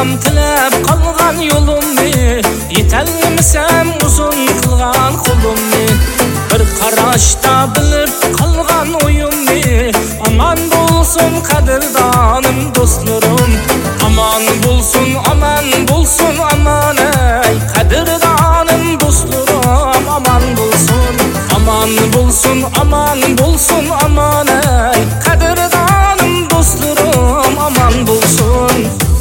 Bilsam tilab qolgan yo'limni, yetolmasam uzun qilgan qo'limni. Bir qarashda bilib qolgan o'yimni, aman bo'lsin qadrdonim do'stlarim. Aman bo'lsin, aman bo'lsin, aman ey qadrdonim do'stlarim. Aman bo'lsin, aman bo'lsin, aman bo'lsin, aman ey qadrdonim do'stlarim. Aman bo'lsin.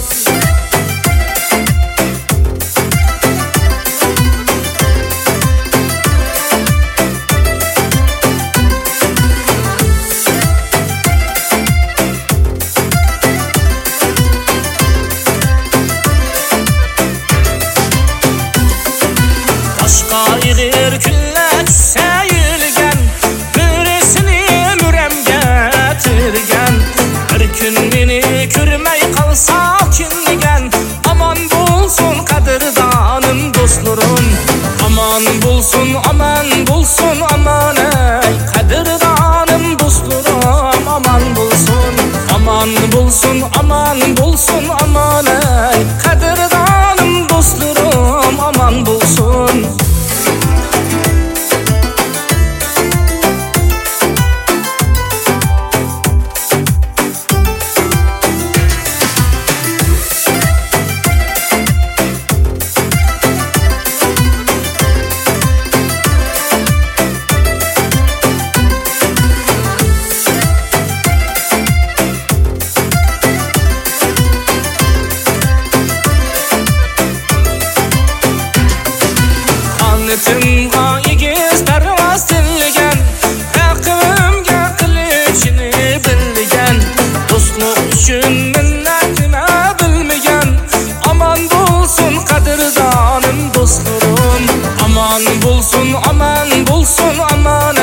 Şair küllek seyilgen, birisini müremge tirgen. Bir gün beni kürmey kalsa kinligen, aman bulsun qadrdonim do'stlarim. Aman bulsun, aman bulsun, aman ey qadrdonim do'stlarim. Aman bulsun, aman bulsun, aman bulsun, aman ey qadrdonim do'stlarim. Aman bulsun. Qanıtımga egiz parvoz tilgan, haqimga qilishini bilgan. Do'stlik uchun minnatini bilmagan, aman bo'lsin qadrdonim do'stlarim. Aman bo'lsin, aman bo'lsin, aman